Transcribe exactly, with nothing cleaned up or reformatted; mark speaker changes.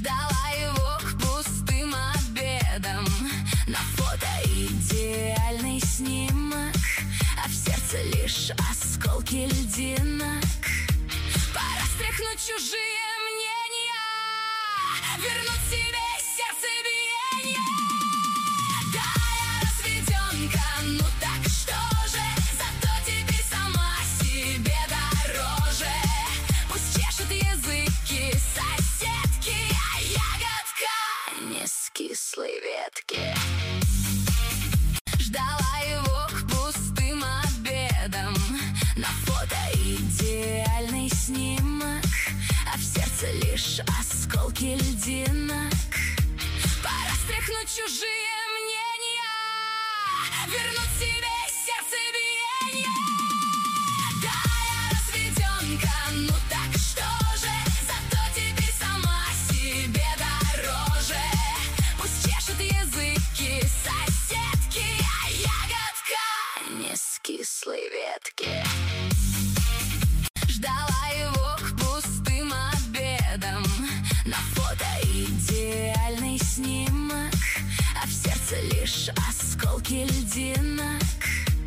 Speaker 1: Ждала его к пустым обедам. На фото идеальный снимок, а в сердце лишь осколки льдинок. Пора стряхнуть чужие мнения, вернуть себе сердцебиение. Да, я разведенка, ну так что же, зато теперь сама себе дороже. Пусть чешет языки соседки, а ягодка не с кислой ветки. Ждала его к пустым обедам. На фото идеальный снимок, а в сердце лишь осколки льдинок. Пора стряхнуть чужие мнения, вернуть себе сердцебиение. Да, я разведенка, ну так что же, зато теперь сама себе дороже. Пусть чешет языки соседки, а ягодка не с кислой ветки. Ждала его к пустым обедам. На фото идеальный снимок, а в сердце лишь осколки льдин.